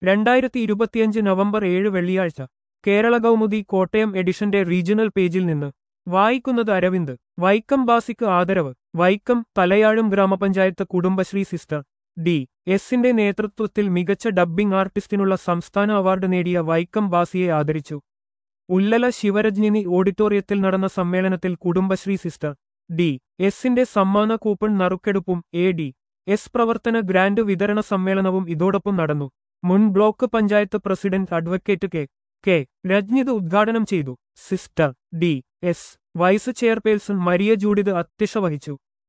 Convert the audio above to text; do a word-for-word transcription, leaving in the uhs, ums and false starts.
രണ്ടായിരത്തി ഇരുപത്തിയഞ്ച് നവംബർ ഏഴ് വെള്ളിയാഴ്ച കേരള കൗമുദി കോട്ടയം എഡിഷന്റെ റീജിയണൽ പേജിൽ നിന്ന് വായിക്കുന്നത് അരവിന്ദ്. വൈക്കം ബാസിക്ക് ആദരവ്. വൈക്കം തലയാഴും ഗ്രാമപഞ്ചായത്ത് കുടുംബശ്രീ സിസ്റ്റർ ഡി എസിന്റെ നേതൃത്വത്തിൽ മികച്ച ഡബ്ബിംഗ് ആർട്ടിസ്റ്റിനുള്ള സംസ്ഥാന അവാർഡ് നേടിയ വൈക്കം ബാസിയെ ആദരിച്ചു. ഉല്ലല ശിവരജ്ഞിനി ഓഡിറ്റോറിയത്തിൽ നടന്ന സമ്മേളനത്തിൽ കുടുംബശ്രീ സിസ്റ്റർ ഡി എസിന്റെ സമ്മാന കൂപ്പൺ നറുക്കെടുപ്പും എ ഡി എസ് പ്രവർത്തന ഗ്രാന്റ് വിതരണ സമ്മേളനവും ഇതോടൊപ്പം നടന്നു. മുൻ block panchayat president advocate K K Ranjith ഉദ്ഘാടനം ചെയ്തു. Sister D S vice chairperson Maria Judith അധ്യക്ഷത വഹിച്ചു.